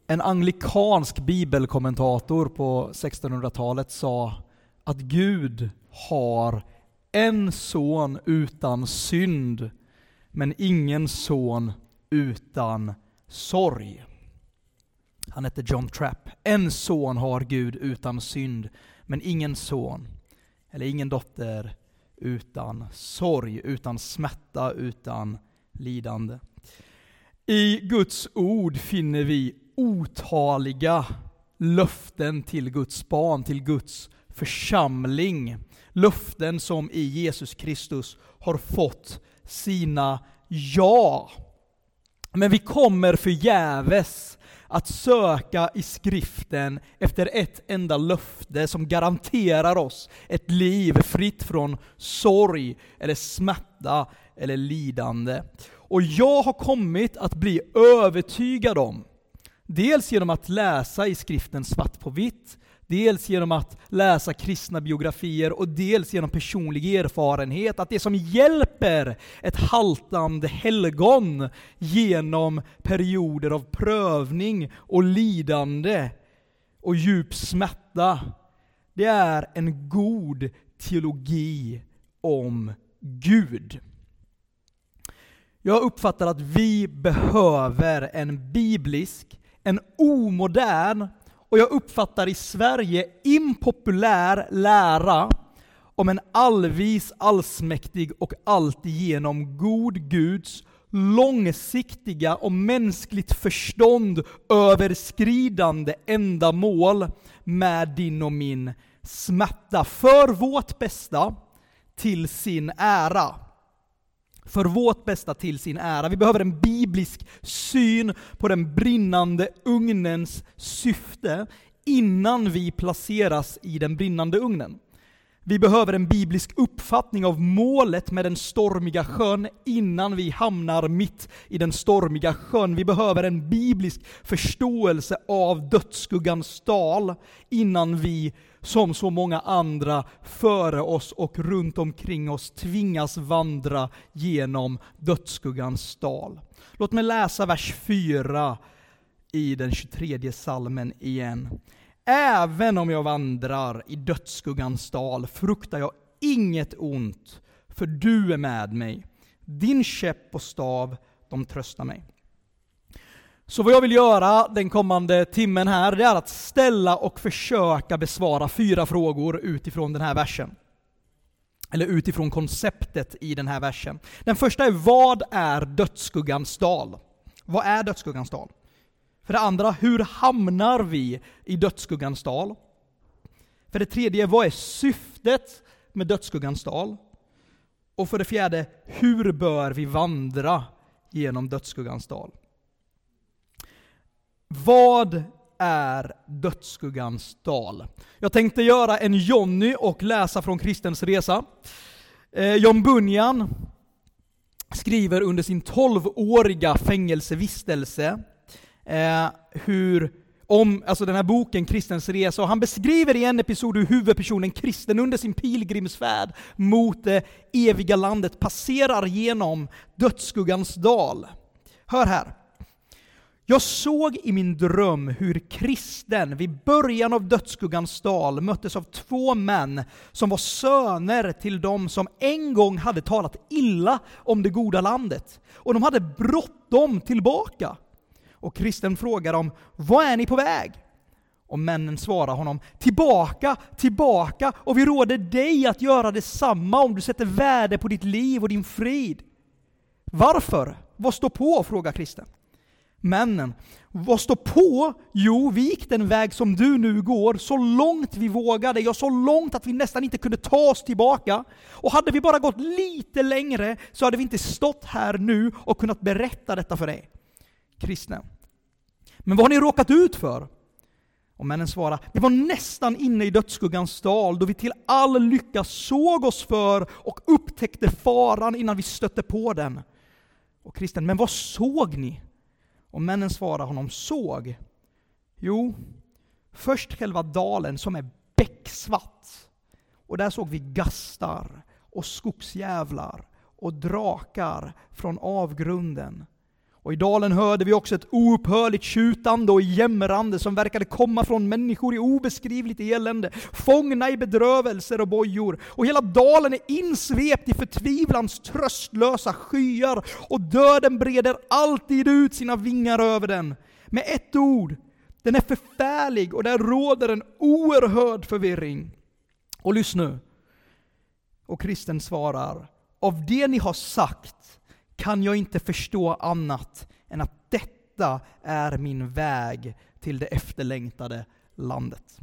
En anglikansk bibelkommentator på 1600-talet sa att Gud har en son utan synd, men ingen son utan sorg. Han hette John Trapp. En son har Gud utan synd, men ingen son eller ingen dotter utan sorg, utan smärta, utan lidande. I Guds ord finner vi otaliga löften till Guds barn, till Guds församling. Löften som i Jesus Kristus har fått sina ja. Men vi kommer förgäves att söka i skriften efter ett enda löfte som garanterar oss ett liv fritt från sorg eller smärta eller lidande. Och jag har kommit att bli övertygad om, dels genom att läsa i skriften svart på vitt, dels genom att läsa kristna biografier och dels genom personlig erfarenhet, att det som hjälper ett haltande helgon genom perioder av prövning och lidande och djup smärta, det är en god teologi om Gud. Jag uppfattar att vi behöver en biblisk, en omodern och jag uppfattar i Sverige impopulär lära om en allvis, allsmäktig och alltigenom god Guds långsiktiga och mänskligt förstånd överskridande ändamål med din och min smärta för vårt bästa till sin ära. För vårt bästa till sin ära. Vi behöver en biblisk syn på den brinnande ugnens syfte innan vi placeras i den brinnande ugnen. Vi behöver en biblisk uppfattning av målet med den stormiga sjön innan vi hamnar mitt i den stormiga sjön. Vi behöver en biblisk förståelse av dödsskuggans dal innan vi, som så många andra före oss och runt omkring oss, tvingas vandra genom dödsskuggans dal. Låt mig läsa vers 4 i den 23 psalmen igen. Även om jag vandrar i dödsskuggans dal fruktar jag inget ont, för du är med mig. Din käpp och stav, de tröstar mig. Så vad jag vill göra den kommande timmen här, det är att ställa och försöka besvara 4 frågor utifrån den här versen. Eller utifrån konceptet i den här versen. Den första är: vad är dödsskuggans dal? Vad är dödsskuggans dal? För det andra, hur hamnar vi i dödsskuggans dal? För det tredje, vad är syftet med dödsskuggans dal? Och för det fjärde, hur bör vi vandra genom dödsskuggans dal? Vad är dödsskuggans dal? Jag tänkte göra en Johnny och läsa från Kristens resa. John Bunyan skriver under sin 12-åriga fängelsevistelse alltså den här boken Kristens resa, och han beskriver i en episod hur huvudpersonen kristen under sin pilgrimsfärd mot det eviga landet passerar genom dödsskuggans dal. Hör här. Jag såg i min dröm hur kristen vid början av dödsskuggans dal möttes av 2 män som var söner till dem som en gång hade talat illa om det goda landet. Och de hade bråttom tillbaka. Och kristen frågar dem: vad är ni på väg? Och männen svarar honom: tillbaka, tillbaka, och vi råder dig att göra detsamma om du sätter värde på ditt liv och din frid. Varför? Vad står på? Frågar kristen. Männen: vad står på? Jo, vi gick den väg som du nu går, så långt vi vågade, ja, så långt att vi nästan inte kunde ta oss tillbaka. Och hade vi bara gått lite längre så hade vi inte stått här nu och kunnat berätta detta för dig. Kristna: men vad har ni råkat ut för? Och männen svarar: vi var nästan inne i dödsskuggans dal då vi till all lycka såg oss för och upptäckte faran innan vi stötte på den. Och kristen: men vad såg ni? Och männen svarar honom: såg? Jo, först själva dalen som är becksvart. Och där såg vi gastar och skogsjävlar och drakar från avgrunden. Och i dalen hörde vi också ett oupphörligt tjutande och jämrande som verkade komma från människor i obeskrivligt elände, fångna i bedrövelser och bojor. Och hela dalen är insvept i förtvivlans tröstlösa skyar, och döden breder alltid ut sina vingar över den. Med ett ord, den är förfärlig, och där råder en oerhörd förvirring. Och lyssna nu. Och kristen svarar: av det ni har sagt kan jag inte förstå annat än att detta är min väg till det efterlängtade landet.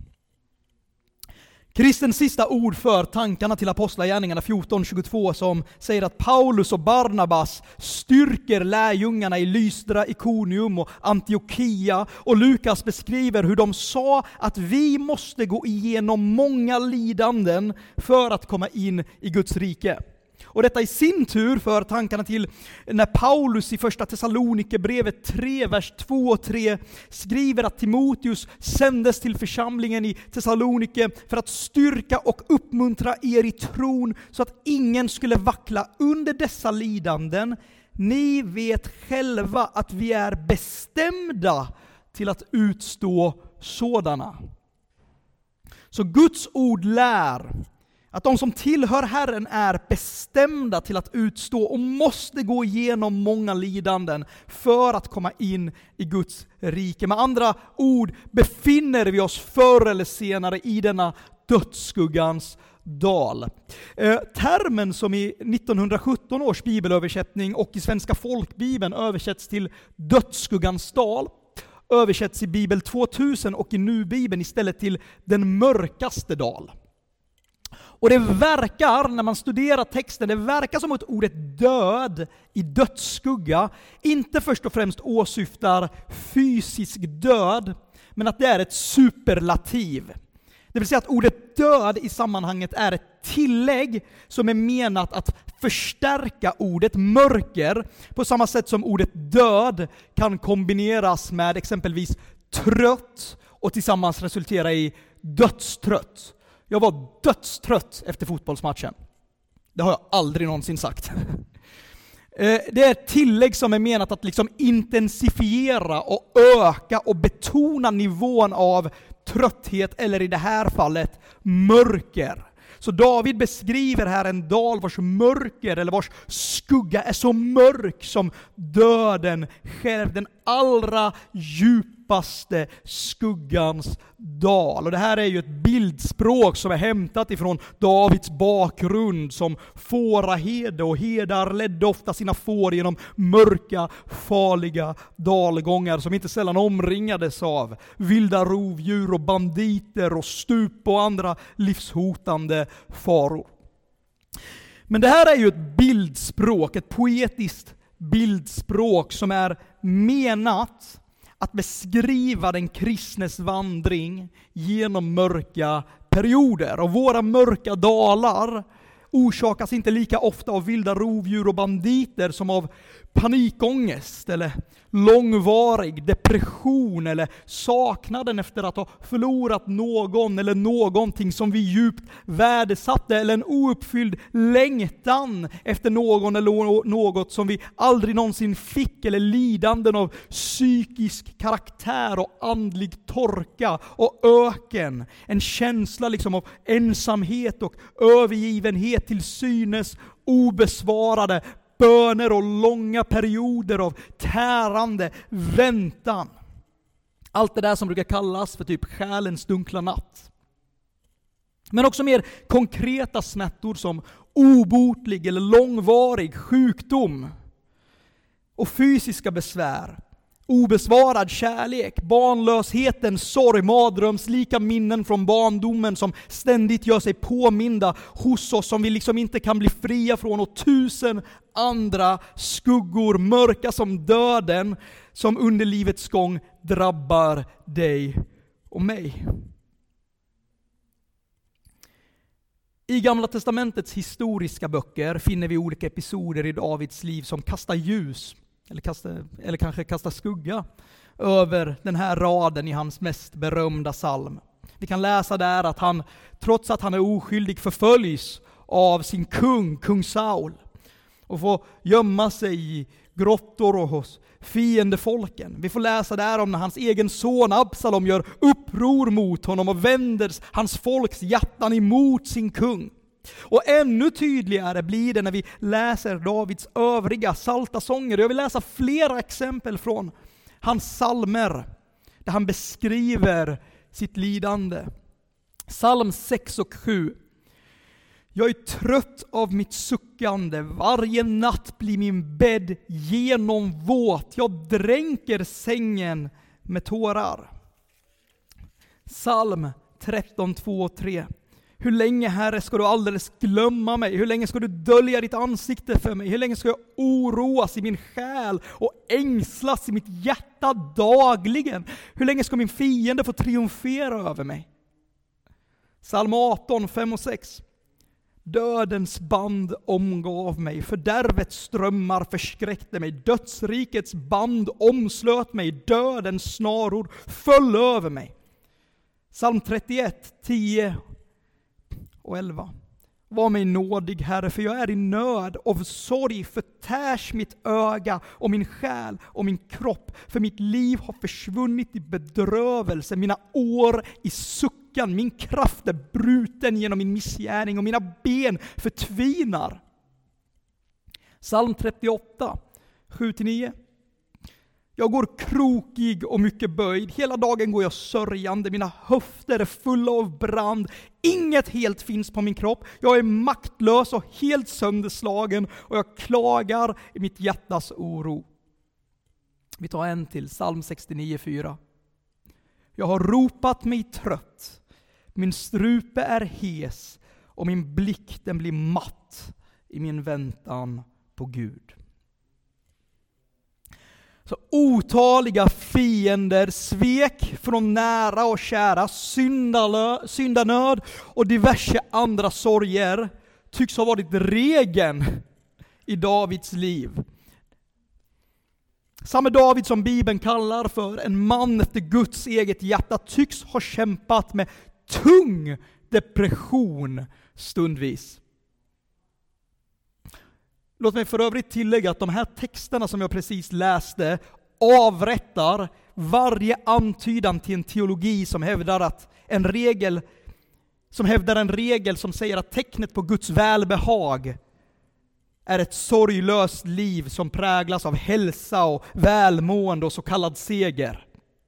Kristens sista ord för tankarna till Apostlagärningarna 14:22 som säger att Paulus och Barnabas styrker lärjungarna i Lystra, Ikonium och Antiochia, och Lukas beskriver hur de sa att vi måste gå igenom många lidanden för att komma in i Guds rike. Och detta i sin tur för tankarna till när Paulus i första Thessalonikerbrevet 3, vers 2 och 3 skriver att Timoteus sändes till församlingen i Thessalonike för att styrka och uppmuntra er i tron så att ingen skulle vackla under dessa lidanden. Ni vet själva att vi är bestämda till att utstå sådana. Så Guds ord lär att de som tillhör Herren är bestämda till att utstå och måste gå igenom många lidanden för att komma in i Guds rike. Med andra ord befinner vi oss förr eller senare i denna dödsskuggans dal. Termen som i 1917 års bibelöversättning och i Svenska folkbibeln översätts till dödsskuggans dal översätts i Bibel 2000 och i Nubibeln istället till den mörkaste dal. Och det verkar, när man studerar texten, det verkar som att ordet död i dödsskugga inte först och främst åsyftar fysisk död, men att det är ett superlativ. Det vill säga att ordet död i sammanhanget är ett tillägg som är menat att förstärka ordet mörker, på samma sätt som ordet död kan kombineras med exempelvis trött och tillsammans resultera i dödstrött. Jag var dödstrött efter fotbollsmatchen. Det har jag aldrig någonsin sagt. Det är ett tillägg som är menat att liksom intensifiera och öka och betona nivån av trötthet, eller i det här fallet mörker. Så David beskriver här en dal vars mörker eller vars skugga är så mörk som döden själv, den allra djupaste skuggans dal. Och det här är ju ett bildspråk som är hämtat ifrån Davids bakgrund som fåraherde, och herdar ledde ofta sina får genom mörka, farliga dalgångar som inte sällan omringades av vilda rovdjur och banditer och stup och andra livshotande faror. Men det här är ju ett bildspråk, ett poetiskt bildspråk som är menat att beskriva den kristnes vandring genom mörka perioder. Och våra mörka dalar orsakas inte lika ofta av vilda rovdjur och banditer som av panikångest eller långvarig depression eller saknaden efter att ha förlorat någon eller någonting som vi djupt värdesatte, eller en ouppfylld längtan efter någon eller något som vi aldrig någonsin fick, eller lidanden av psykisk karaktär och andlig torka och öken. En känsla liksom av ensamhet och övergivenhet, till synes obesvarade böner och långa perioder av tärande väntan. Allt det där som brukar kallas för typ själens dunkla natt. Men också mer konkreta smärtor som obotlig eller långvarig sjukdom och fysiska besvär. Obesvarad kärlek, barnlösheten, sorg, mardrömslika minnen från barndomen som ständigt gör sig påminda hos oss, som vi liksom inte kan bli fria från, och 1000 andra skuggor, mörka som döden, som under livets gång drabbar dig och mig. I Gamla testamentets historiska böcker finner vi olika episoder i Davids liv som kastar ljus eller kanske kastar skugga över den här raden i hans mest berömda psalm. Vi kan läsa där att han, trots att han är oskyldig, förföljs av sin kung Saul och får gömma sig i grottor och hos fiendefolken. Vi får läsa där om när hans egen son Absalom gör uppror mot honom och vänder hans folks hjärtan emot sin kung. Och ännu tydligare blir det när vi läser Davids övriga psaltersånger. Jag vill läsa flera exempel från hans psalmer där han beskriver sitt lidande. Psalm 6 och 7. Jag är trött av mitt suckande, varje natt blir min bädd genomvåt. Jag dränker sängen med tårar. Psalm 13, 2 och 3. Hur länge, Herre, ska du alldeles glömma mig? Hur länge ska du dölja ditt ansikte för mig? Hur länge ska jag oroas i min själ och ängslas i mitt hjärta dagligen? Hur länge ska min fiende få triumfera över mig? Psalm 18, 5 och 6. Dödens band omgav mig, fördärvets strömmar förskräckte mig, dödsrikets band omslöt mig, dödens snaror föll över mig. Psalm 31, 10 och 11. Var mig nådig, Herre, för jag är i nöd, av sorg förtärs mitt öga och min själ och min kropp, för mitt liv har försvunnit i bedrövelse, mina år i suckan, min kraft är bruten genom min missgärning och mina ben förtvinar. Psalm 38, 7-9. Jag går krokig och mycket böjd. Hela dagen går jag sörjande. Mina höfter är fulla av brand. Inget helt finns på min kropp. Jag är maktlös och helt sönderslagen. Och jag klagar i mitt hjärtas oro. Vi tar en till. Psalm 69, 4. Jag har ropat mig trött. Min strupe är hes. Och min blick den blir matt i min väntan på Gud. Så otaliga fiender, svek från nära och kära, syndanöd och diverse andra sorger tycks ha varit regeln i Davids liv. Samme David som Bibeln kallar för en man efter Guds eget hjärta tycks ha kämpat med tung depression stundvis. Låt mig för övrigt tillägga att de här texterna som jag precis läste avrättar varje antydan till en teologi som hävdar en regel som säger att tecknet på Guds välbehag är ett sorglöst liv som präglas av hälsa och välmående och så kallad seger.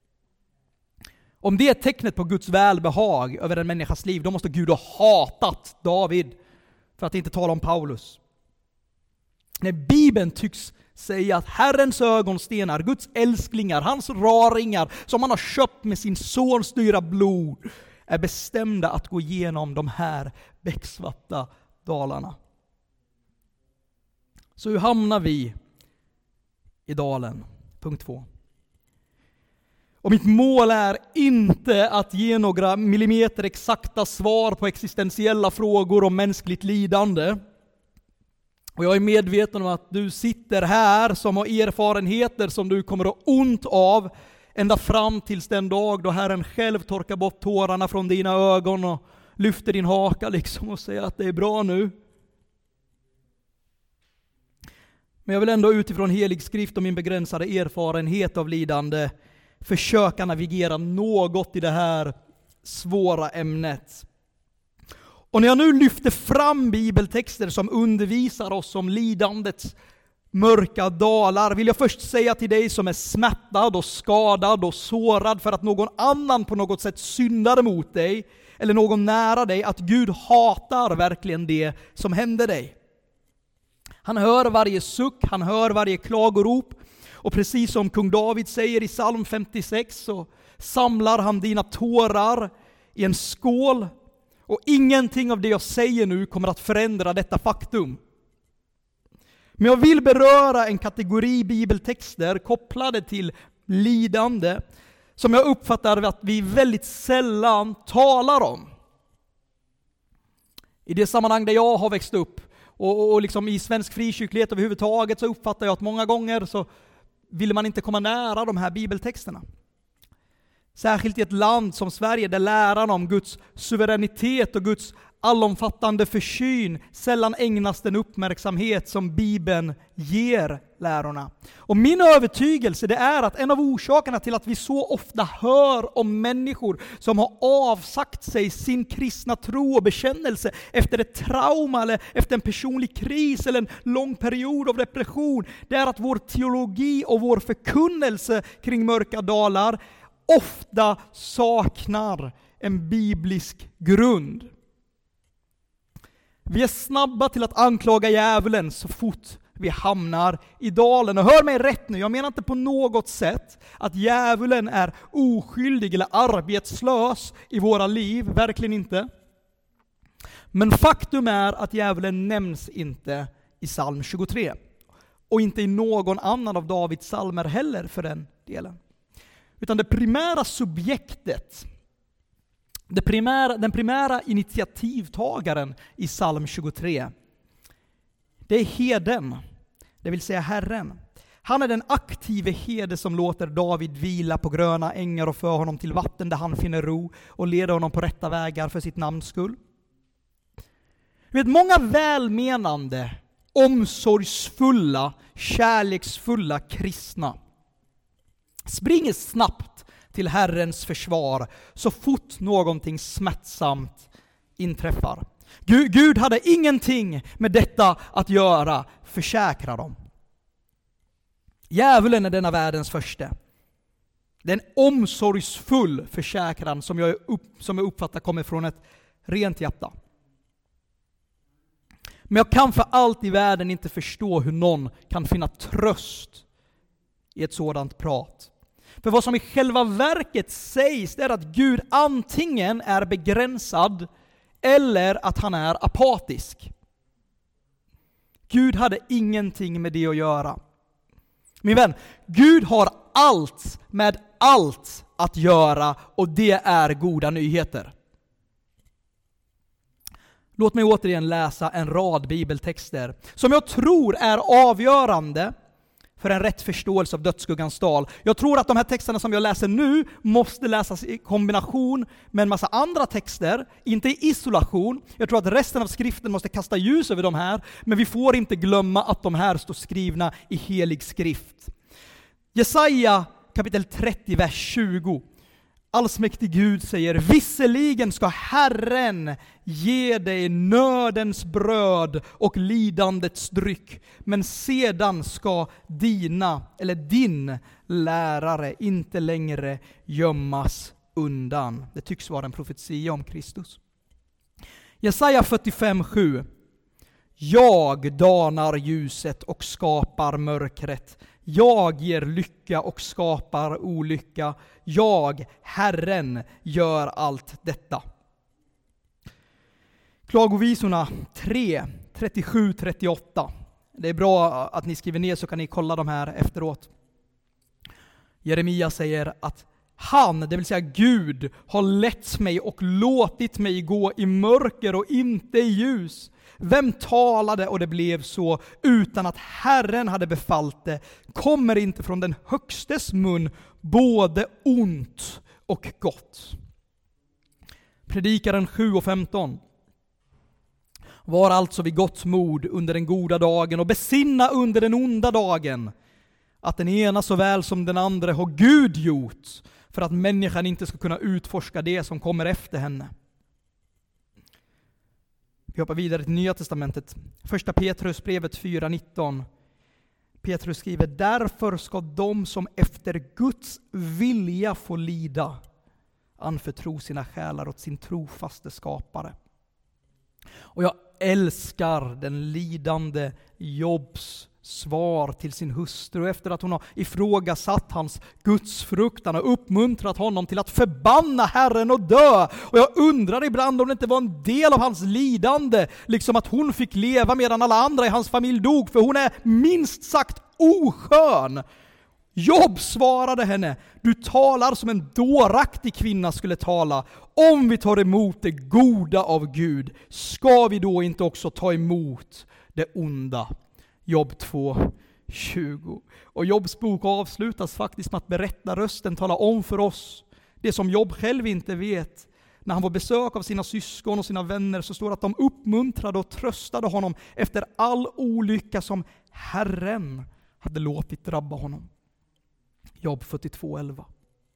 Om det är tecknet på Guds välbehag över en människas liv, då måste Gud ha hatat David, för att inte tala om Paulus. När Bibeln tycks säga att Herrens ögonstenar, Guds älsklingar, hans raringar som han har köpt med sin sons dyra blod, är bestämda att gå igenom de här becksvarta dalarna. Så hur hamnar vi i dalen? Punkt 2. Och mitt mål är inte att ge några millimeter exakta svar på existentiella frågor om mänskligt lidande. Och jag är medveten om att du sitter här som har erfarenheter som du kommer att ha ont av ända fram tills den dag då Herren själv torkar bort tårarna från dina ögon och lyfter din haka liksom och säger att det är bra nu. Men jag vill ändå utifrån helig skrift och min begränsade erfarenhet av lidande försöka navigera något i det här svåra ämnet. Och när jag nu lyfter fram bibeltexter som undervisar oss om lidandets mörka dalar, vill jag först säga till dig som är smärtad och skadad och sårad för att någon annan på något sätt syndar mot dig, eller någon nära dig, att Gud hatar verkligen det som händer dig. Han hör varje suck, han hör varje klagorop, och precis som kung David säger i psalm 56 så samlar han dina tårar i en skål. Och ingenting av det jag säger nu kommer att förändra detta faktum. Men jag vill beröra en kategori bibeltexter kopplade till lidande som jag uppfattar att vi väldigt sällan talar om. I det sammanhang där jag har växt upp och liksom i svensk frikyrklighet överhuvudtaget, så uppfattar jag att många gånger så vill man inte komma nära de här bibeltexterna. Särskilt i ett land som Sverige där läran om Guds suveränitet och Guds allomfattande försyn sällan ägnas den uppmärksamhet som Bibeln ger lärorna. Och min övertygelse det är att en av orsakerna till att vi så ofta hör om människor som har avsagt sig sin kristna tro och bekännelse efter ett trauma eller efter en personlig kris eller en lång period av depression, det är att vår teologi och vår förkunnelse kring mörka dalar ofta saknar en biblisk grund. Vi är snabba till att anklaga djävulen så fort vi hamnar i dalen. Och hör mig rätt nu, jag menar inte på något sätt att djävulen är oskyldig eller arbetslös i våra liv, verkligen inte. Men faktum är att djävulen nämns inte i psalm 23. Och inte i någon annan av Davids psalmer heller för den delen. Utan det primära subjektet, den primära initiativtagaren i psalm 23, det är herden, det vill säga Herren. Han är den aktive herde som låter David vila på gröna ängar och för honom till vatten där han finner ro och leder honom på rätta vägar för sitt namns skull. Många välmenande, omsorgsfulla, kärleksfulla kristna springer snabbt till Herrens försvar så fort någonting smärtsamt inträffar. Gud hade ingenting med detta att göra, försäkrar dem. Djävulen är denna världens första. Det är en omsorgsfull försäkran som jag uppfattar kommer från ett rent hjärta. Men jag kan för allt i världen inte förstå hur någon kan finna tröst i ett sådant prat. För vad som i själva verket sägs är att Gud antingen är begränsad eller att han är apatisk. Gud hade ingenting med det att göra. Min vän, Gud har allt med allt att göra och det är goda nyheter. Låt mig återigen läsa en rad bibeltexter som jag tror är avgörande för en rätt förståelse av dödsskuggans dal. Jag tror att de här texterna som jag läser nu måste läsas i kombination med en massa andra texter, inte i isolation. Jag tror att resten av skriften måste kasta ljus över de här, men vi får inte glömma att de här står skrivna i helig skrift. Jesaja kapitel 30, vers 20. Allsmäktig Gud säger: visserligen ska Herren ge dig nödens bröd och lidandets dryck, men sedan ska din lärare inte längre gömmas undan. Det tycks vara en profetia om Kristus. Jesaja 45:7. Jag danar ljuset och skapar mörkret. Jag ger lycka och skapar olycka. Jag, Herren, gör allt detta. Klagovisorna 3, 37-38. Det är bra att ni skriver ner så kan ni kolla de här efteråt. Jeremia säger att han, det vill säga Gud, har lett mig och låtit mig gå i mörker och inte i ljus. Vem talade och det blev så utan att Herren hade befallt det? Kommer inte från den högstes mun både ont och gott. Predikaren 7:15. Var alltså vid gott mod under den goda dagen och besinna under den onda dagen att den ena såväl som den andra har Gud gjort för att människan inte ska kunna utforska det som kommer efter henne. Vi hoppar vidare till Nya testamentet. Första Petrusbrevet 4:19. Petrus skriver: därför ska de som efter Guds vilja får lida anförtro sina själar åt sin trofaste skapare. Och jag älskar den lidande Jobs svar till sin hustru efter att hon har ifrågasatt hans gudsfruktan och uppmuntrat honom till att förbanna Herren och dö. Och jag undrar ibland om det inte var en del av hans lidande, liksom att hon fick leva medan alla andra i hans familj dog, för hon är minst sagt oskön. Job svarade henne: du talar som en dåraktig kvinna skulle tala. Om vi tar emot det goda av Gud, ska vi då inte också ta emot det onda? Job 2:20. Och Jobs bok avslutas faktiskt med att berättarrösten talar om för oss Det som Job själv inte vet. När han var besök av sina syskon och sina vänner så står det att de uppmuntrade och tröstade honom efter all olycka som Herren hade låtit drabba honom. Job 42:11.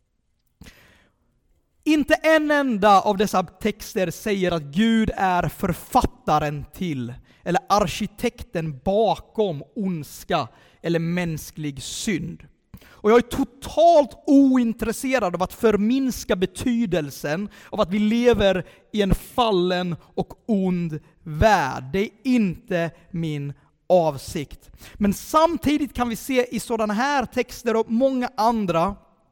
Inte en enda av dessa texter säger att Gud är författaren till eller arkitekten bakom ondska eller mänsklig synd. Och jag är totalt ointresserad av att förminska betydelsen av att vi lever i en fallen och ond värld. Det är inte min avsikt. Men samtidigt kan vi se i sådana här texter och många andra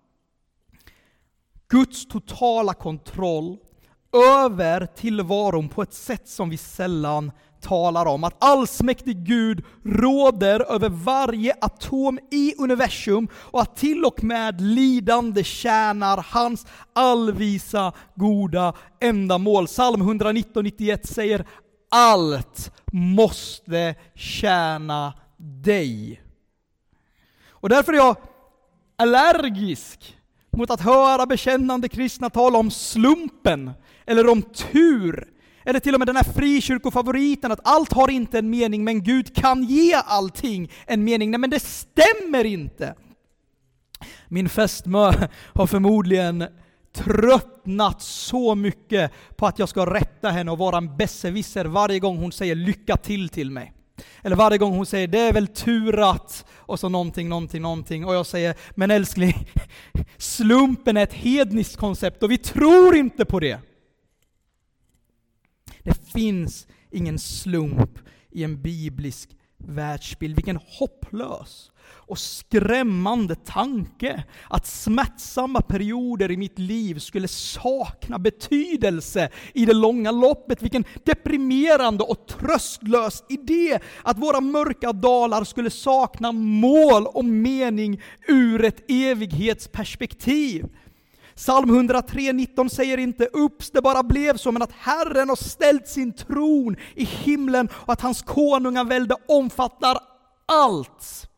Guds totala kontroll över tillvaron på ett sätt som vi sällan talar om. Att allsmäktig Gud råder över varje atom i universum och att till och med lidande tjänar hans allvisa goda ändamål. Psalm 119:91 säger: allt måste tjäna dig. Och därför är jag allergisk mot att höra bekännande kristna tala om slumpen eller om tur. Eller till och med den här frikyrkofavoriten att allt har inte en mening men Gud kan ge allting en mening. Nej, men det stämmer inte. Min fästmö har förmodligen tröttnat så mycket på att jag ska rätta henne och vara en besserwisser varje gång hon säger lycka till mig. Eller varje gång hon säger det är väl turat och så någonting och jag säger men älskling, slumpen är ett hedniskt koncept och vi tror inte på det. Det finns ingen slump i en biblisk världsbild. Vilken hopplös och skrämmande tanke att smärtsamma perioder i mitt liv skulle sakna betydelse i det långa loppet. Vilken deprimerande och tröstlös idé att våra mörka dalar skulle sakna mål och mening ur ett evighetsperspektiv. Psalm 103:19 säger inte ups, det bara blev så, men att Herren har ställt sin tron i himlen och att hans konungavälde omfattar allt.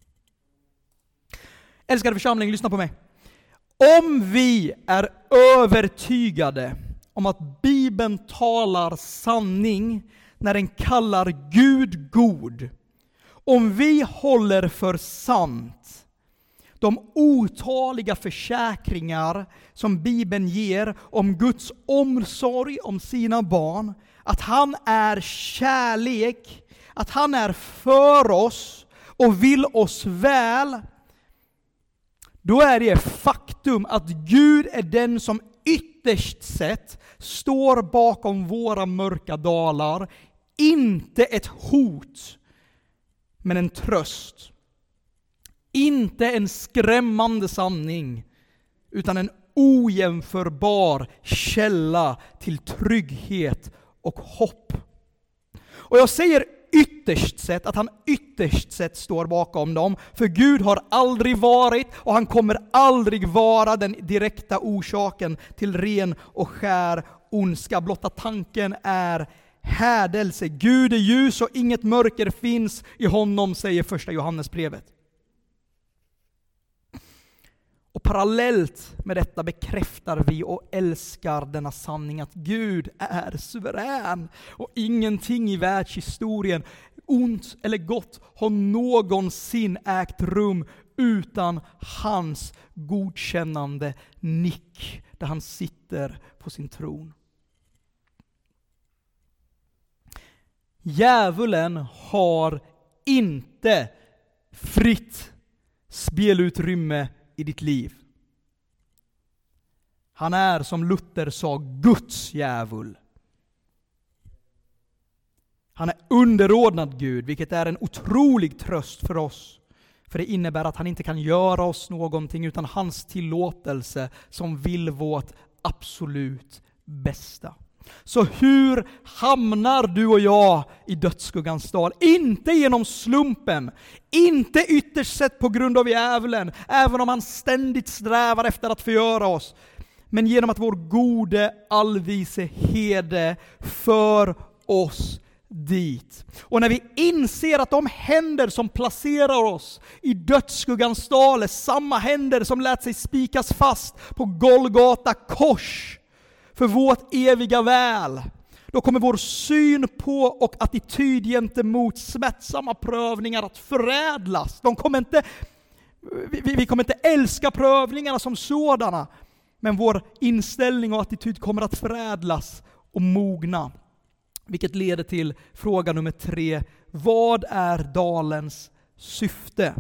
Älskade församling, lyssna på mig. Om vi är övertygade om att Bibeln talar sanning när den kallar Gud god, om vi håller för sant de otaliga försäkringar som Bibeln ger om Guds omsorg om sina barn, att han är kärlek, att han är för oss och vill oss väl, då är det faktum att Gud är den som ytterst sett står bakom våra mörka dalar, inte ett hot, men en tröst. Inte en skrämmande sanning, utan en ojämförbar källa till trygghet och hopp. Och jag säger ytterst sett, att han ytterst sett står bakom dem, för Gud har aldrig varit och han kommer aldrig vara den direkta orsaken till ren och skär ondska. Blotta tanken är hädelse. Gud är ljus och inget mörker finns i honom, säger första Johannesbrevet. Och parallellt med detta bekräftar vi och älskar denna sanning att Gud är suverän och ingenting i världshistorien, ont eller gott, har någonsin ägt rum utan hans godkännande nick där han sitter på sin tron. Djävulen har inte fritt spelutrymme i ditt liv. Han är, som Luther sa, Guds djävul. Han är underordnad Gud, vilket är en otrolig tröst för oss. För det innebär att han inte kan göra oss någonting utan hans tillåtelse, som vill vårt absolut bästa. Så hur hamnar du och jag i dödsskuggans dal? Inte genom slumpen, inte ytterst sett på grund av djävulen, även om han ständigt strävar efter att förgöra oss, men genom att vår gode allvise herde för oss dit. Och när vi inser att de händer som placerar oss i dödsskuggans dal är samma händer som lät sig spikas fast på Golgata kors för vårt eviga väl, då kommer vår syn på och attityd gentemot smärtsamma prövningar att förädlas. Vi kommer inte älska prövningarna som sådana, men vår inställning och attityd kommer att förädlas och mogna. Vilket leder till fråga nummer 3. Vad är dalens syfte?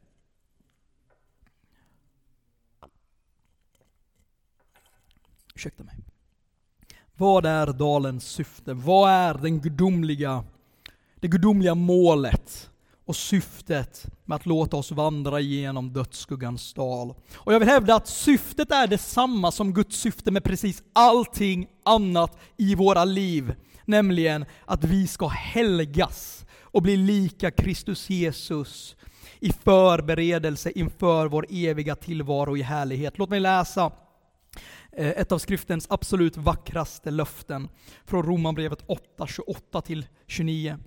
Ursäkta mig. Vad är dalens syfte? Vad är det gudomliga målet och syftet med att låta oss vandra igenom dödsskuggans dal? Och jag vill hävda att syftet är detsamma som Guds syfte med precis allting annat i våra liv. Nämligen att vi ska helgas och bli lika Kristus Jesus i förberedelse inför vår eviga tillvaro i härlighet. Låt mig läsa ett av skriftens absolut vackraste löften från Romarbrevet 8, 28-29.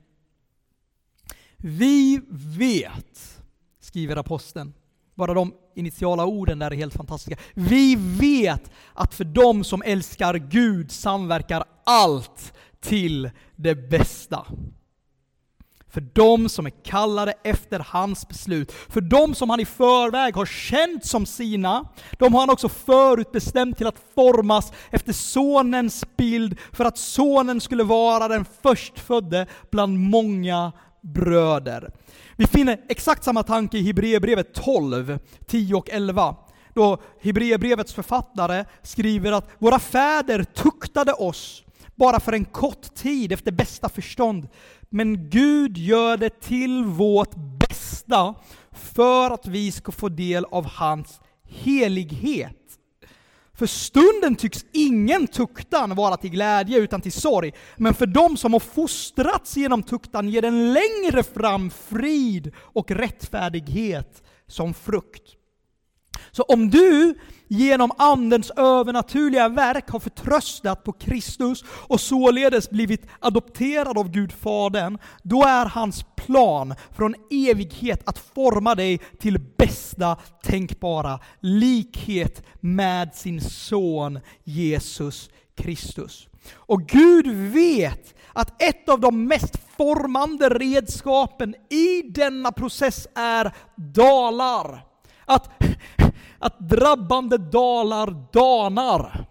Vi vet, skriver aposteln, bara de initiala orden där är helt fantastiska. Vi vet att för dem som älskar Gud samverkar allt till det bästa. För dem som är kallade efter hans beslut. För dem som han i förväg har känt som sina. De har han också förutbestämt till att formas efter sonens bild. För att sonen skulle vara den förstfödde bland många bröder. Vi finner exakt samma tanke i Hebreerbrevet 12, 10 och 11. Då Hebreerbrevets författare skriver att våra fäder tuktade oss bara för en kort tid efter bästa förstånd. Men Gud gör det till vårt bästa för att vi ska få del av hans helighet. För stunden tycks ingen tuktan vara till glädje utan till sorg. Men för dem som har fostrats genom tuktan ger den längre fram frid och rättfärdighet som frukt. Så om du genom andens övernaturliga verk har förtröstat på Kristus och således blivit adopterad av Gud Fadern, då är hans plan från evighet att forma dig till bästa tänkbara likhet med sin son Jesus Kristus. Och Gud vet att ett av de mest formande redskapen i denna process är dalar. Att drabbande dalar danar.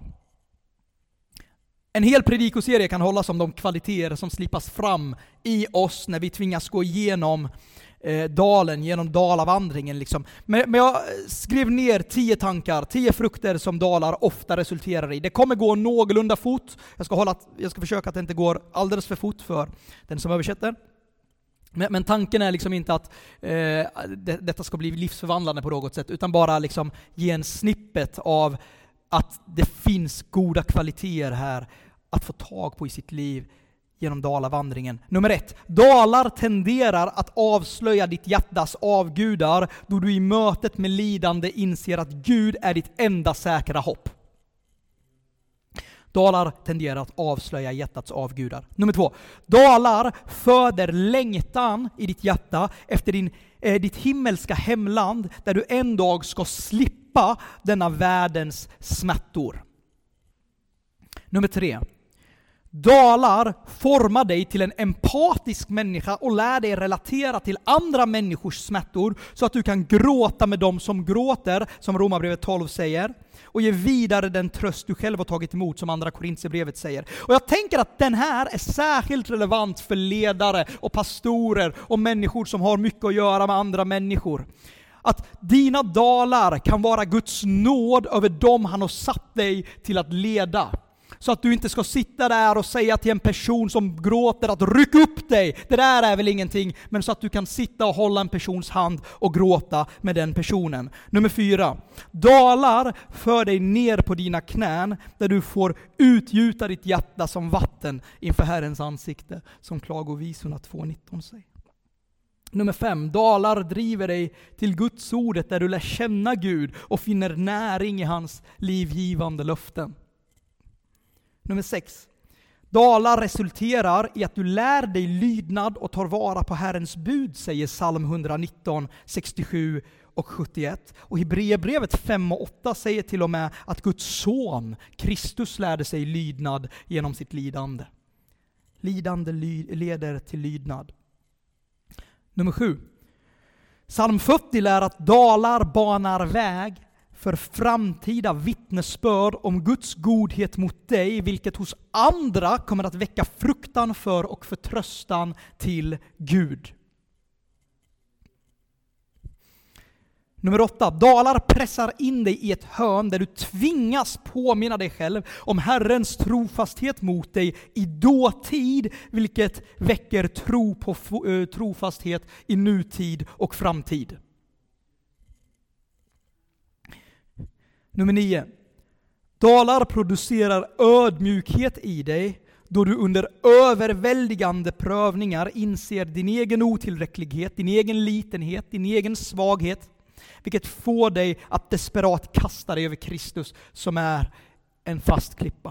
En hel predikoserie kan hållas om de kvaliteter som slipas fram i oss när vi tvingas gå igenom dalen, genom dalavandringen. Liksom. Men jag skrev ner 10 tankar, 10 frukter som dalar ofta resulterar i. Det kommer gå någorlunda fort. Jag ska försöka att det inte går alldeles för fort för den som översätter. Men tanken är liksom inte att detta ska bli livsförvandlande på något sätt, utan bara liksom ge en snippet av att det finns goda kvaliteter här att få tag på i sitt liv genom dalavandringen. Nummer 1. Dalar tenderar att avslöja ditt hjärtas avgudar då du i mötet med lidande inser att Gud är ditt enda säkra hopp. Dalar tenderar att avslöja hjärtats avgudar. Nummer 2. Dalar föder längtan i ditt hjärta efter ditt himmelska hemland där du en dag ska slippa denna världens smärtor. Nummer 3. Dalar formar dig till en empatisk människa och lär dig relatera till andra människors smärtor så att du kan gråta med dem som gråter, som Romarbrevet 12 säger, och ge vidare den tröst du själv har tagit emot, som andra Korinthierbrevet säger. Och jag tänker att den här är särskilt relevant för ledare och pastorer och människor som har mycket att göra med andra människor. Att dina dalar kan vara Guds nåd över dem han har satt dig till att leda. Så att du inte ska sitta där och säga till en person som gråter att ryck upp dig, det där är väl ingenting, men så att du kan sitta och hålla en persons hand och gråta med den personen. Nummer 4. Dalar för dig ner på dina knän där du får utgjuta ditt hjärta som vatten inför Herrens ansikte, som Klagovisorna 2:19 säger. Nummer 5. Dalar driver dig till Guds ordet där du lär känna Gud och finner näring i hans livgivande löften. Nummer 6. Dalar resulterar i att du lär dig lydnad och tar vara på Herrens bud, säger psalm 119, 67 och 71. Och Hebreerbrevet 5 och 8 säger till och med att Guds son, Kristus, lärde sig lydnad genom sitt lidande. Lidande leder till lydnad. Nummer 7. Psalm 40 lär att dalar banar väg för framtida vittnesbörd om Guds godhet mot dig, vilket hos andra kommer att väcka fruktan för och förtröstan till Gud. Nummer 8. Dalar pressar in dig i ett hörn där du tvingas påminna dig själv om Herrens trofasthet mot dig i dåtid, vilket väcker tro på trofasthet i nutid och framtid. Nummer 9. Dalar producerar ödmjukhet i dig då du under överväldigande prövningar inser din egen otillräcklighet, din egen litenhet, din egen svaghet, vilket får dig att desperat kasta dig över Kristus som är en fast klippa.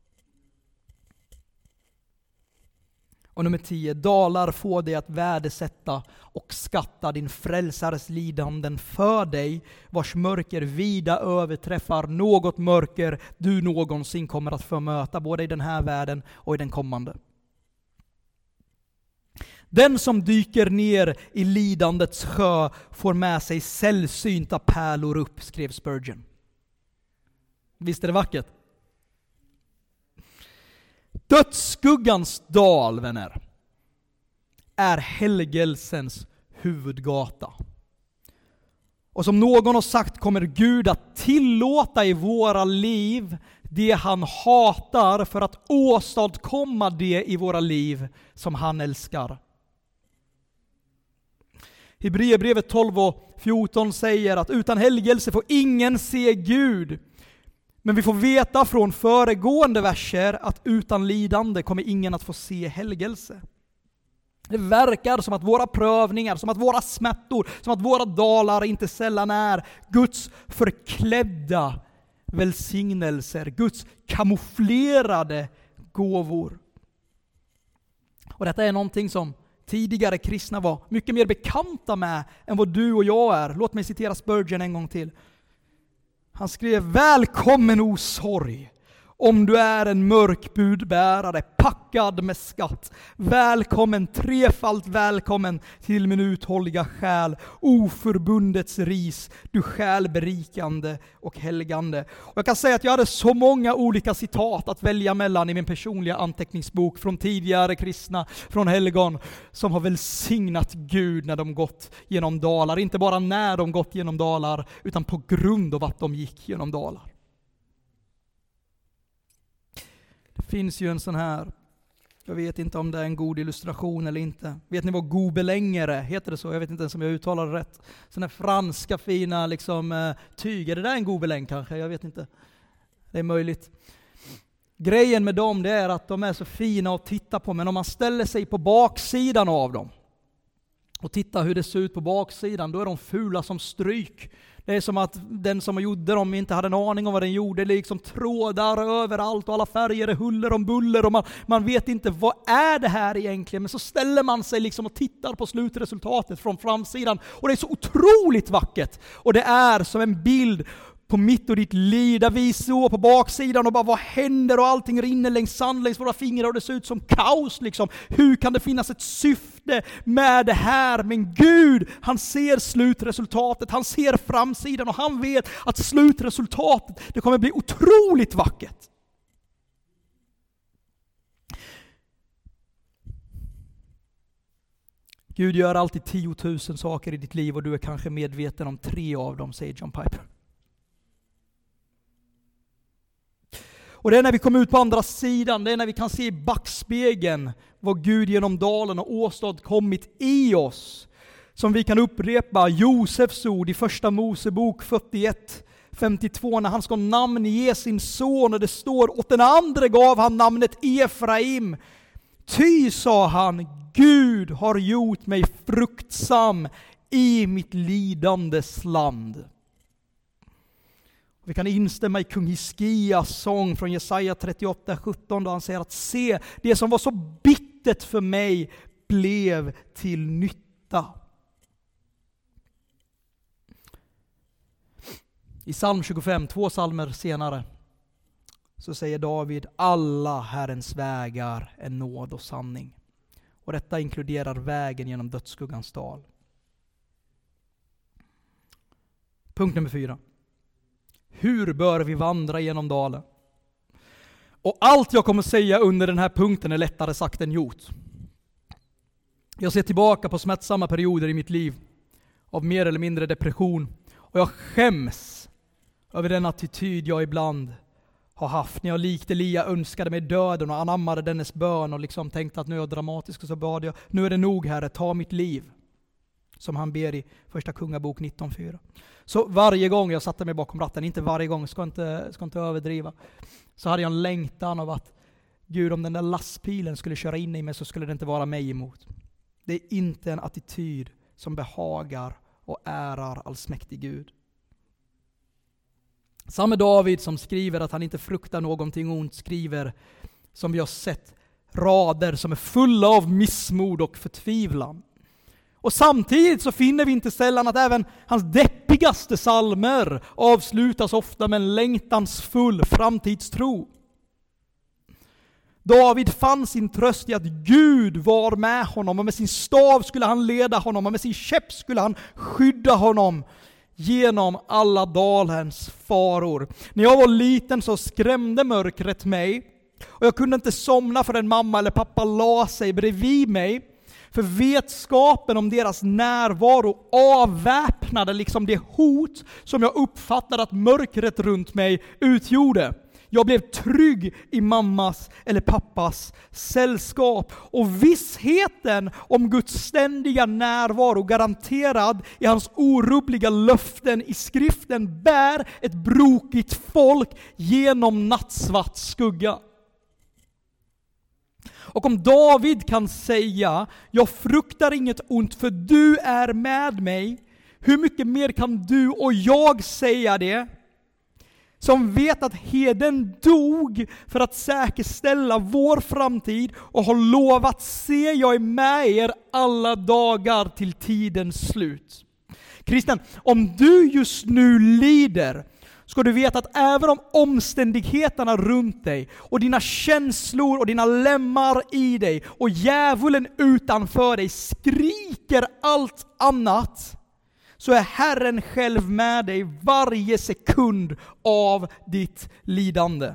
Och nummer 10. Dalar får dig att värdesätta och skatta din frälsares lidanden för dig, vars mörker vida överträffar något mörker du någonsin kommer att förmöta, både i den här världen och i den kommande. Den som dyker ner i lidandets sjö får med sig sällsynta pärlor upp, skrev Spurgeon. Visst är det vackert? Dödsskuggans dal, vänner, är helgelsens huvudgata. Och som någon har sagt kommer Gud att tillåta i våra liv det han hatar för att åstadkomma det i våra liv som han älskar. Hebreerbrevet 12 och 14 säger att utan helgelse får ingen se Gud. Men vi får veta från föregående verser att utan lidande kommer ingen att få se helgelse. Det verkar som att våra prövningar, som att våra smärtor, som att våra dalar inte sällan är Guds förklädda välsignelser, Guds kamouflerade gåvor. Och detta är någonting som tidigare kristna var mycket mer bekanta med än vad du och jag är. Låt mig citera Spurgeon en gång till. Han skrev: välkommen o sorg, om du är en mörk budbärare packad med skatt. Välkommen, trefalt välkommen till min uthålliga själ, oförbundets ris, du själ berikande och helgande. Och jag kan säga att jag hade så många olika citat att välja mellan i min personliga anteckningsbok från tidigare kristna, från helgon, som har välsignat Gud när de gått genom dalar. Inte bara när de gått genom dalar, utan på grund av att de gick genom dalar. Det finns ju en sån här, jag vet inte om det är en god illustration eller inte. Vet ni vad gobelängare heter det så? Jag vet inte ens om jag uttalar det rätt. Såna här franska fina liksom, tyg. Är det där en gobeläng kanske? Jag vet inte. Det är möjligt. Grejen med dem det är att de är så fina att titta på. Men om man ställer sig på baksidan av dem och tittar hur det ser ut på baksidan, då är de fula som stryk. Det är som att den som gjorde dem inte hade en aning om vad den gjorde. Det är liksom trådar överallt och alla färger är huller om buller och man vet inte vad är det här egentligen. Men så ställer man sig liksom och tittar på slutresultatet från framsidan och det är så otroligt vackert. Och det är som en bild på mitt och ditt liv där vi så på baksidan och bara vad händer och allting rinner längs sand längs våra fingrar och det ser ut som kaos liksom. Hur kan det finnas ett syfte med det här? Men Gud, han ser slutresultatet, han ser framsidan och han vet att slutresultatet, det kommer bli otroligt vackert. Gud gör alltid 10 000 saker i ditt liv och du är kanske medveten om 3 av dem, säger John Piper. Och det är när vi kommer ut på andra sidan, det är när vi kan se i backspegeln vad Gud genom dalen har åstadkommit i oss, som vi kan upprepa Josefs ord i första Mosebok 41:52 när han ska namnge sin son och det står: åt den andra gav han namnet Efraim. Ty, sa han, Gud har gjort mig fruktsam i mitt lidandes land. Vi kan instämma i kung Hiskias sång från Jesaja 38:17 då han säger att se, det som var så bittert för mig blev till nytta. I psalm 25, 2 psalmer senare, så säger David: alla Herrens vägar är nåd och sanning. Och detta inkluderar vägen genom dödsskuggans dal. Punkt nummer 4. Hur bör vi vandra genom dalen? Och allt jag kommer säga under den här punkten är lättare sagt än gjort. Jag ser tillbaka på smärtsamma perioder i mitt liv av mer eller mindre depression. Och jag skäms över den attityd jag ibland har haft. När jag likt Elia önskade mig döden och anammade dennes bön och liksom tänkte att nu är jag dramatisk, och så bad jag: nu är det nog, Herre, ta mitt liv. Som han ber i första Kungabok 19:4. Så varje gång jag satte mig bakom ratten, inte varje gång, ska inte överdriva, så hade jag en längtan av att Gud, om den där lastbilen skulle köra in i mig så skulle det inte vara mig emot. Det är inte en attityd som behagar och ärar allsmäktig Gud. Samme David som skriver att han inte fruktar någonting ont skriver, som vi har sett, rader som är fulla av missmod och förtvivlan. Och samtidigt så finner vi inte sällan att även hans deppigaste psalmer avslutas ofta med en längtansfull framtidstro. David fann sin tröst i att Gud var med honom, och med sin stav skulle han leda honom, och med sin käpp skulle han skydda honom genom alla dalens faror. När jag var liten så skrämde mörkret mig, och jag kunde inte somna förrän mamma eller pappa la sig bredvid mig. För vetskapen om deras närvaro avväpnade liksom det hot som jag uppfattade att mörkret runt mig utgjorde. Jag blev trygg i mammas eller pappas sällskap. Och vissheten om Guds ständiga närvaro garanterad i hans orubbliga löften i skriften bär ett brokigt folk genom nattsvart skugga. Och om David kan säga: jag fruktar inget ont för du är med mig, hur mycket mer kan du och jag säga det? Som vet att heden dog för att säkerställa vår framtid och har lovat: se, jag är med er alla dagar till tidens slut. Kristen, om du just nu lider, ska du veta att även om omständigheterna runt dig och dina känslor och dina lemmar i dig och djävulen utanför dig skriker allt annat, så är Herren själv med dig varje sekund av ditt lidande.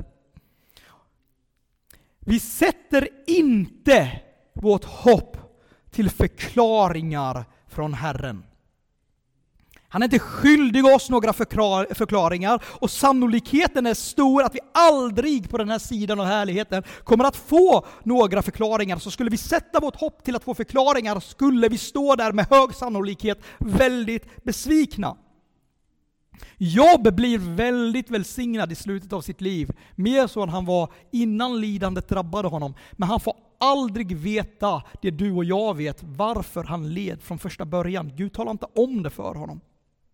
Vi sätter inte vårt hopp till förklaringar från Herren. Han är inte skyldig oss några förklaringar, och sannolikheten är stor att vi aldrig på den här sidan av härligheten kommer att få några förklaringar. Så skulle vi sätta vårt hopp till att få förklaringar, skulle vi stå där med hög sannolikhet väldigt besvikna. Job blir väldigt välsignad i slutet av sitt liv, mer så än han var innan lidandet drabbade honom. Men han får aldrig veta det du och jag vet, varför han led från första början. Gud talar inte om det för honom.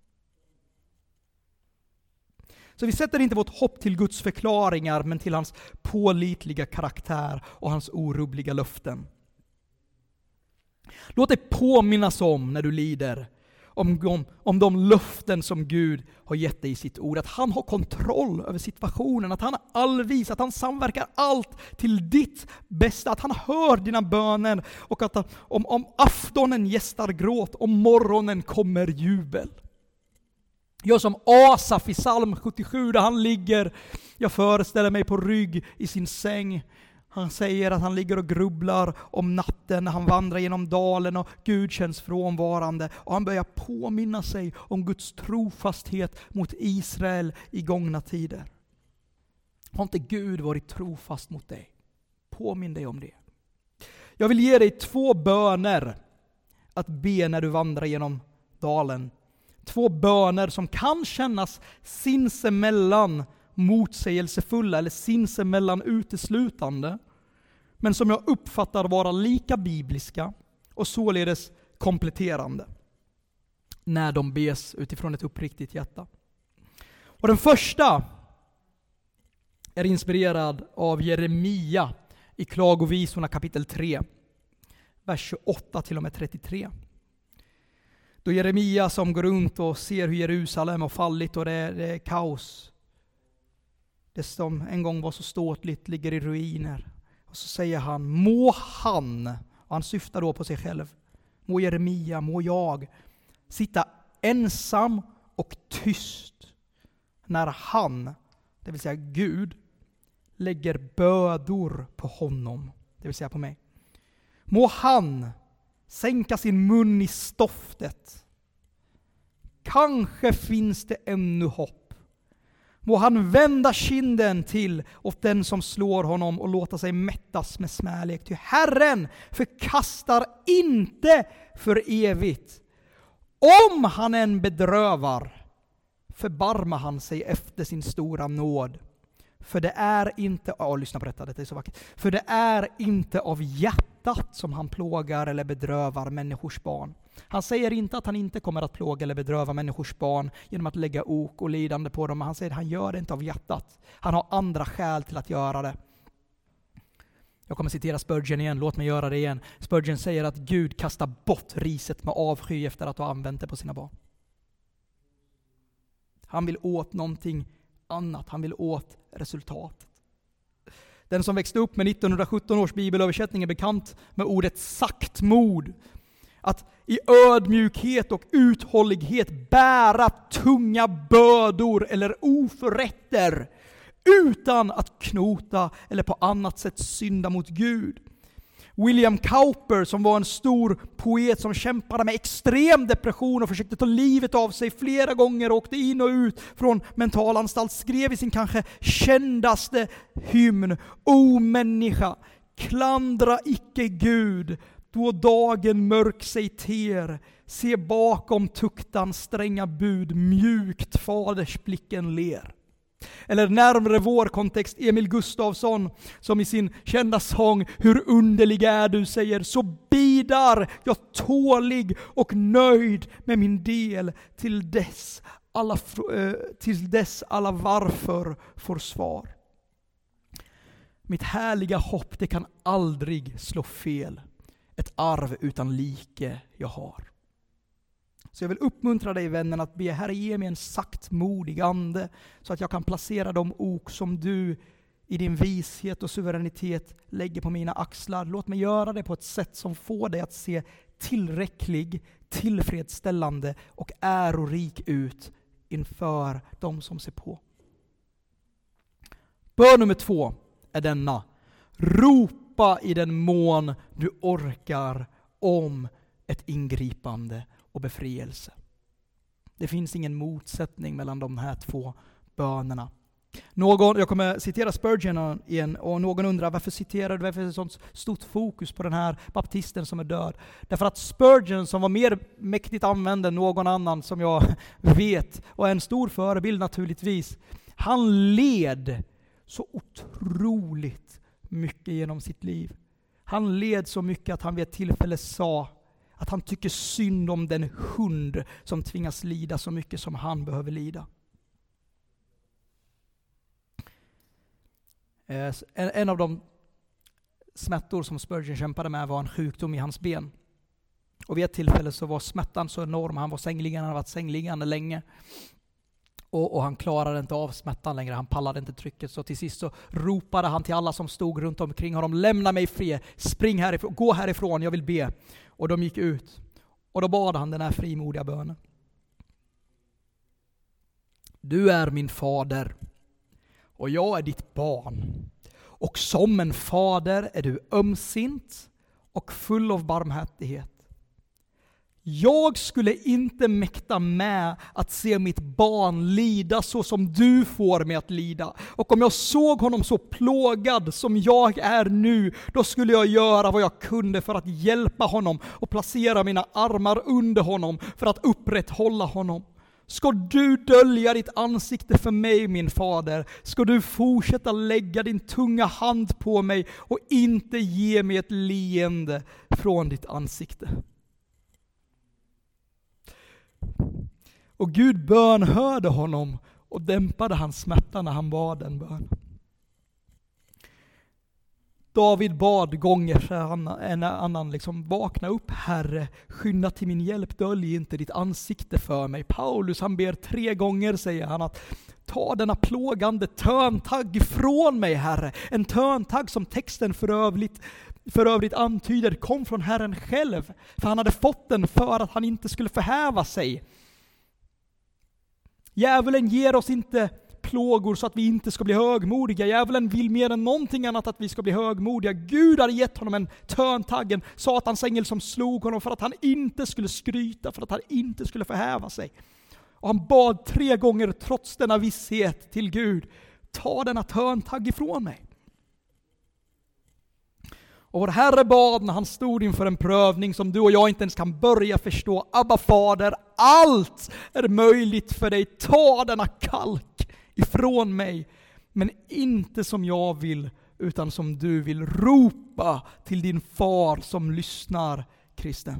Så vi sätter inte vårt hopp till Guds förklaringar, men till hans pålitliga karaktär och hans orubbliga löften. Låt dig påminnas om, när du lider, om de löften som Gud har gett dig i sitt ord. Att han har kontroll över situationen, att han är allvis, att han samverkar allt till ditt bästa, att han hör dina böner, och att om aftonen gästar gråt, om morgonen kommer jubel. Gör som Asaf i psalm 77, där han ligger, jag föreställer mig, på rygg i sin säng. Han säger att han ligger och grubblar om natten när han vandrar genom dalen och Gud känns frånvarande. Och han börjar påminna sig om Guds trofasthet mot Israel i gångna tider. Har inte Gud varit trofast mot dig? Påminn dig om det. Jag vill ge dig 2 böner att be när du vandrar genom dalen. 2 böner som kan kännas sinsemellan motsägelsefulla eller sinsemellan uteslutande, men som jag uppfattar vara lika bibliska och således kompletterande när de bes utifrån ett uppriktigt hjärta. Och den första är inspirerad av Jeremia i Klagovisorna kapitel 3, vers 28 till och med 33. Då Jeremia som går runt och ser hur Jerusalem har fallit och det är kaos. Det som en gång var så ståtligt ligger i ruiner. Och så säger han, må han, och han syftar då på sig själv, må Jeremia, må jag, sitta ensam och tyst när han, det vill säga Gud, lägger bördor på honom, det vill säga på mig. Må han sänka sin mun i stoftet. Kanske finns det ännu hopp. Må han vända kinden till åt den som slår honom och låta sig mättas med smälek. Ty Herren förkastar inte för evigt. Om han än bedrövar, förbarmar han sig efter sin stora nåd. För det är inte, lyssna på detta är så vackert. För det är inte av hjärtat som han plågar eller bedrövar människors barn. Han säger inte att han inte kommer att plåga eller bedröva människors barn genom att lägga ok och lidande på dem. Men han säger att han gör det inte av hjärtat. Han har andra skäl till att göra det. Jag kommer citera Spurgeon igen, låt mig göra det igen. Spurgeon säger att Gud kastar bort riset med avsky efter att ha använt det på sina barn. Han vill åt någonting annat. Han vill åt resultatet. Den som växte upp med 1917 års bibelöversättning är bekant med ordet saktmod. Att i ödmjukhet och uthållighet bära tunga bördor eller oförrätter utan att knota eller på annat sätt synda mot Gud. William Cowper, som var en stor poet som kämpade med extrem depression och försökte ta livet av sig flera gånger och åkte in och ut från mentalanstalt, skrev i sin kanske kändaste hymn: O människa, klandra icke Gud, då dagen mörk sig ter. Se bakom tuktans stränga bud, mjukt fadersblicken ler. Eller närmare vår kontext, Emil Gustafsson, som i sin kända sång Hur underlig är du säger: så bidar jag tålig och nöjd med min del till dess alla varför får svar. Mitt härliga hopp, det kan aldrig slå fel. Ett arv utan like jag har. Så jag vill uppmuntra dig, vännen, att be Herre, ge mig en saktmodig ande så att jag kan placera de ok som du i din vishet och suveränitet lägger på mina axlar. Låt mig göra det på ett sätt som får dig att se tillräcklig, tillfredsställande och ärorik ut inför de som ser på. Bön nummer 2 är denna: ropa i den mån du orkar om ett ingripande och befrielse. Det finns ingen motsättning mellan de här två bönerna. Jag kommer citera Spurgeon igen, och någon undrar varför är det sånt stort fokus på den här baptisten som är död? Därför att Spurgeon, som var mer mäktigt använd än någon annan som jag vet, och är en stor förebild naturligtvis, han led så otroligt mycket genom sitt liv. Han led så mycket att han vid ett tillfälle sa att han tycker synd om den hund som tvingas lida så mycket som han behöver lida. En av de smärtor som Spurgeon kämpade med var en sjukdom i hans ben. Och vid ett tillfälle så var smärtan så enorm. Han var sängliggande, han hade varit sängliggande länge. Och han klarade inte av smärtan längre, han pallade inte trycket. Så till sist så ropade han till alla som stod runt omkring honom: lämna mig fri, spring härifrån, gå härifrån, jag vill be. Och de gick ut. Och då bad han den här frimodiga bönen: du är min fader och jag är ditt barn. Och som en fader är du ömsint och full av barmhärtighet. Jag skulle inte mäkta med att se mitt barn lida så som du får mig att lida. Och om jag såg honom så plågad som jag är nu, då skulle jag göra vad jag kunde för att hjälpa honom och placera mina armar under honom för att upprätthålla honom. Ska du dölja ditt ansikte för mig, min fader? Ska du fortsätta lägga din tunga hand på mig och inte ge mig ett leende från ditt ansikte? Och Gud bönhörde honom och dämpade hans smärta när han bad en bön. David bad gånger för en annan vakna upp Herre, skynda till min hjälp, dölj inte ditt ansikte för mig. Paulus han ber 3 gånger, säger han, att ta denna plågande törntagg ifrån mig Herre. En törntagg som texten för övrigt antyder kom från Herren själv, för han hade fått den för att han inte skulle förhäva sig. Djävulen ger oss inte plågor så att vi inte ska bli högmodiga. Djävulen vill mer än någonting annat att vi ska bli högmodiga. Gud hade gett honom en törntaggen, Satans ängel som slog honom, för att han inte skulle skryta, för att han inte skulle förhäva sig. Och han bad 3 gånger trots denna visshet till Gud: ta denna törntagg ifrån mig. Och vår Herre bad när han stod inför en prövning som du och jag inte ens kan börja förstå: Abba Fader, allt är möjligt för dig. Ta denna kalk ifrån mig, men inte som jag vill, utan som du vill. Ropa till din far som lyssnar, kristen.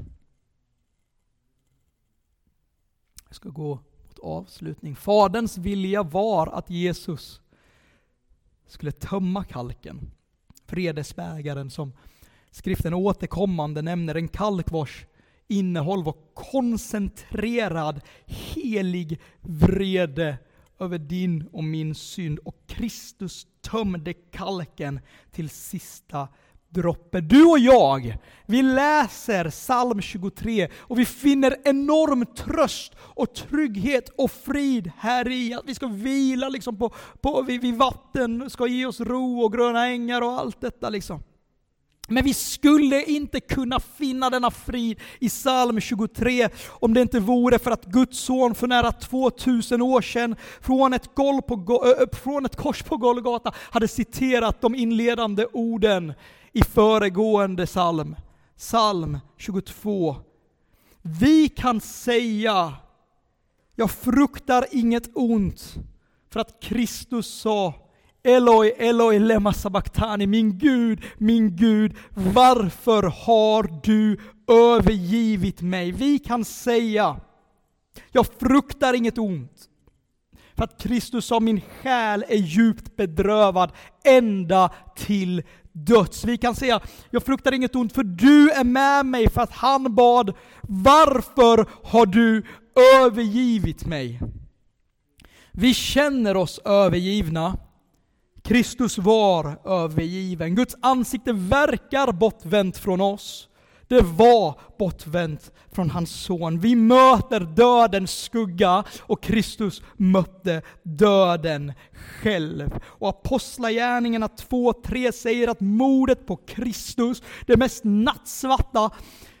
Jag ska gå mot avslutning. Faderns vilja var att Jesus skulle tömma kalken, vredesbägaren, som skriften återkommande nämner, en kalk vars innehåll var koncentrerad, helig vrede över din och min synd. Och Kristus tömde kalken till sista droppe. Du och jag, vi läser psalm 23 och vi finner enorm tröst och trygghet och frid här i att vi ska vila vid vatten, ska ge oss ro och gröna ängar och allt detta . Men vi skulle inte kunna finna denna frid i psalm 23 om det inte vore för att Guds son för nära 2000 år sedan från ett kors på Golgata hade citerat de inledande orden i föregående psalm. Psalm 22. Vi kan säga: jag fruktar inget ont, för att Kristus sa: Eloi, Eloi, lema sabachthani, min Gud, varför har du övergivit mig? Vi kan säga: jag fruktar inget ont, för att Kristus sa: min själ är djupt bedrövad ända till döds. Vi kan säga: jag fruktar inget ont, för du är med mig, för att han bad: varför har du övergivit mig? Vi känner oss övergivna. Kristus var övergiven. Guds ansikte verkar bortvänt från oss. Det var bortvänt från hans son. Vi möter dödens skugga och Kristus mötte döden själv. Och Apostlagärningarna 2:3 säger att mordet på Kristus, det mest nattsvarta,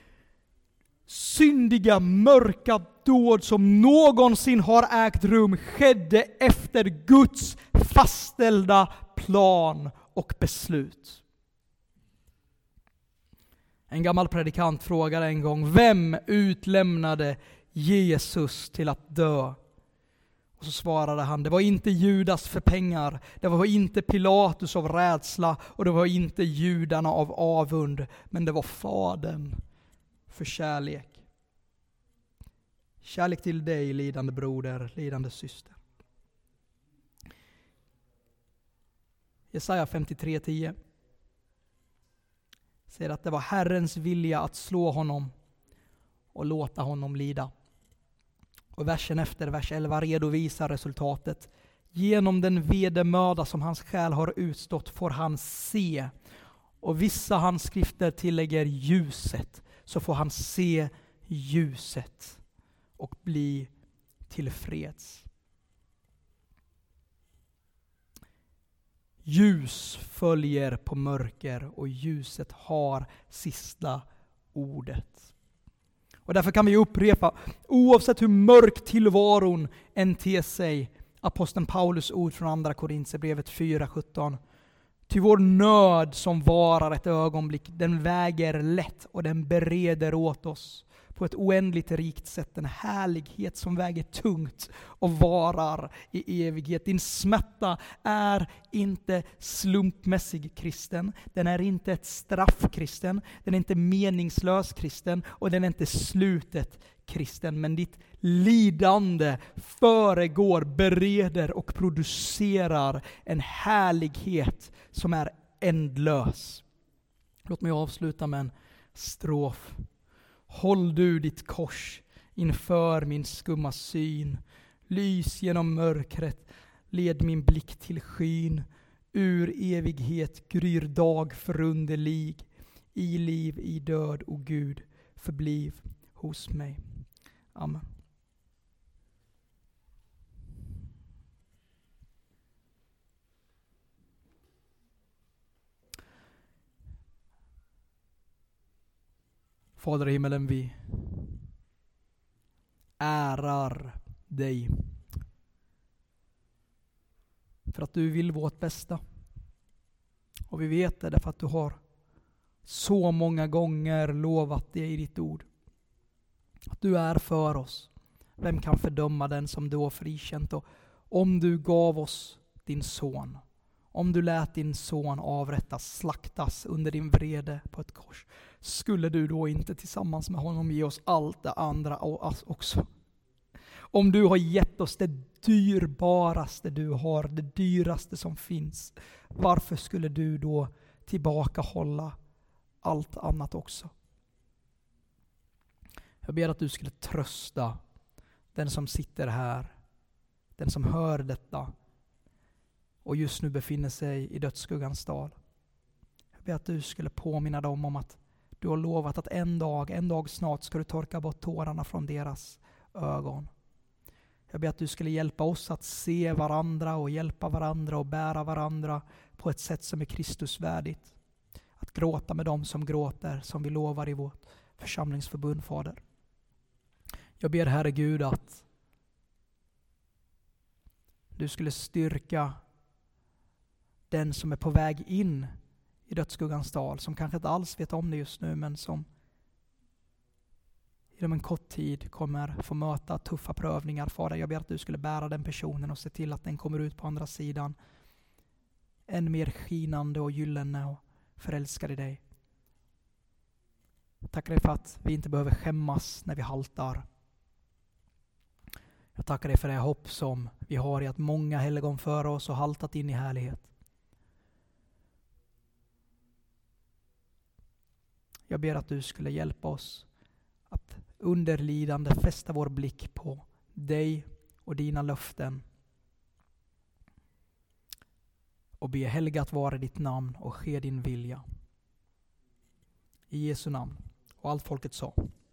syndiga, mörka dåd som någonsin har ägt rum, skedde efter Guds fastställda plan och beslut. En gammal predikant frågade en gång: vem utlämnade Jesus till att dö? Och så svarade han: det var inte Judas för pengar, det var inte Pilatus av rädsla, och det var inte judarna av avund, men det var Fadern för kärlek. Kärlek till dig, lidande broder, lidande syster. Jesaja 53:10 säger att det var Herrens vilja att slå honom och låta honom lida. Och versen efter, vers 11, redovisar resultatet. Genom den vedermöda som hans själ har utstått får han se. Och vissa handskrifter tillägger ljuset, så får han se ljuset och bli tillfreds. Ljus följer på mörker och ljuset har sista ordet. Och därför kan vi upprepa, oavsett hur mörk tillvaron än ter sig, aposteln Paulus ord från andra Korinthierbrevet 4:17. Ty vår nöd som varar ett ögonblick, den väger lätt och den bereder åt oss på ett oändligt rikt sätt. En härlighet som väger tungt och varar i evighet. Din smärta är inte slumpmässig, kristen. Den är inte ett straff, kristen. Den är inte meningslös, kristen. Och den är inte slutet, kristen. Men ditt lidande föregår, bereder och producerar en härlighet som är ändlös. Låt mig avsluta med en strof. Håll du ditt kors inför min skumma syn. Lys genom mörkret, led min blick till skyn. Ur evighet gryr dag förunderlig. I liv, i död, o Gud, förbliv hos mig. Amen. Fader i himmelen, vi ärar dig för att du vill vårt bästa. Och vi vet det därför att du har så många gånger lovat det i ditt ord. Att du är för oss. Vem kan fördöma den som du har frikänt? Och om du gav oss din son, om du lät din son avrättas, slaktas under din vrede på ett kors, skulle du då inte tillsammans med honom ge oss allt det andra också? Om du har gett oss det dyrbaraste du har, det dyraste som finns, varför skulle du då tillbakahålla allt annat också? Jag ber att du skulle trösta den som sitter här, den som hör detta och just nu befinner sig i dödsskuggans dal. Jag ber att du skulle påminna dem om att du har lovat att en dag snart ska du torka bort tårarna från deras ögon. Jag ber att du skulle hjälpa oss att se varandra och hjälpa varandra och bära varandra på ett sätt som är Kristus värdigt. Att gråta med dem som gråter, som vi lovar i vårt församlingsförbund, Fader. Jag ber, Herre Gud, att du skulle styrka den som är på väg in i dödsskuggans dal, som kanske inte alls vet om det just nu, men som inom en kort tid kommer få möta tuffa prövningar. Fader, jag ber att du skulle bära den personen och se till att den kommer ut på andra sidan än mer skinande och gyllene och förälskad i dig. Jag tackar dig för att vi inte behöver skämmas när vi haltar. Jag tackar dig för det hopp som vi har i att många helgon före oss har haltat in i härlighet. Jag ber att du skulle hjälpa oss att underlidande fästa vår blick på dig och dina löften och be helgat vara ditt namn och ske din vilja. I Jesu namn. Och allt folket sa.